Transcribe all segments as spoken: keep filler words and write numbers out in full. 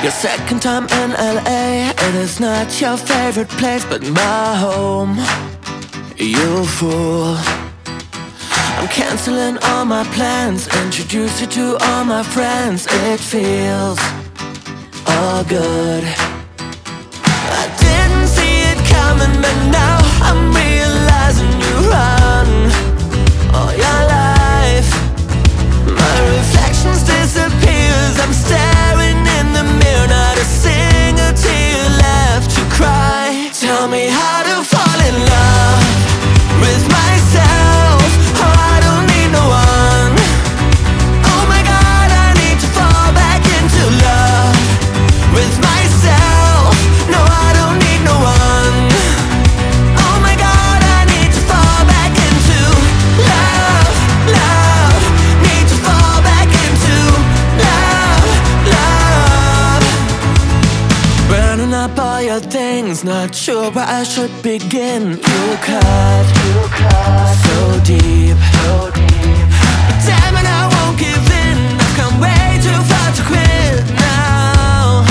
Your second time in L A, it is not your favorite place, but my home. You fool. I'm canceling all my plans, introduce you to all my friends. It feels all good. I didn't see it coming, but now I'm realizing you run all your life. My reflections disappears, I'm staring in the mirror, not a single tear left to cry. Tell me how to fall in love with myself. Oh, I don't need no one. Oh my God, I need to fall back into love with myself. No, I don't need no one. Oh my God, I need to fall back into love, love. Need to fall back into love, love. Burning up all your things, not sure where I should begin. You cut, you cut so deep, so deep. Damn it, I won't give in. I've come way too far to quit now.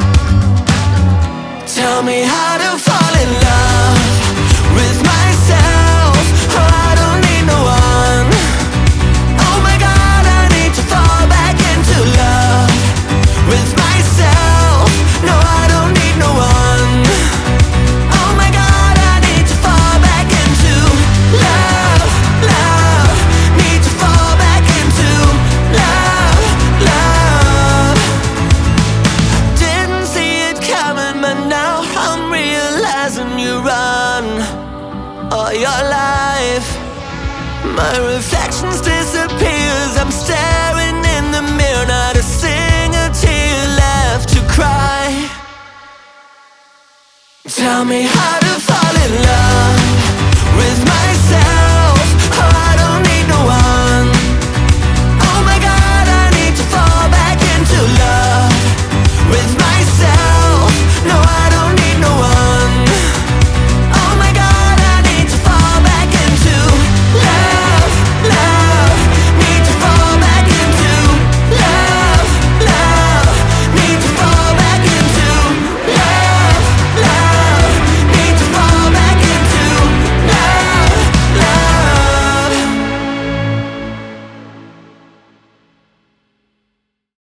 Tell me how to fall in love with myself. Oh, I don't need no one. Oh my God, I need to fall back into love with myself. No, I don't need no one. Oh my God, I need to fall back into love, love. Need to fall back into love, love. Didn't see it coming, but now I'm realizing you run all your life. My reflections disappears, I'm staring in the mirror, not a single tear left to cry. Tell me how to